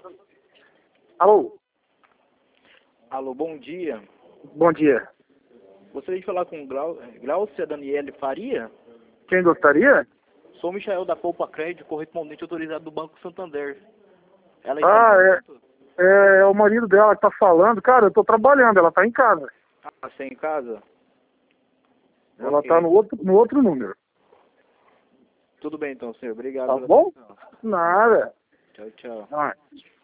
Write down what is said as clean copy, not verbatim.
Alô? Alô, bom dia. Bom dia. Gostaria de falar com Glaucia Daniele Faria? Quem gostaria? Sou Michael da Poupa Crédito, correspondente autorizado do Banco Santander. Ela está no momento? É o marido dela que tá falando. Cara, eu tô trabalhando, ela tá em casa. Ah, você é em casa? Ela Ok. tá no outro número. Tudo bem então, senhor. Obrigado Tá pela bom? atenção. Nada. Tchau, tchau. Não.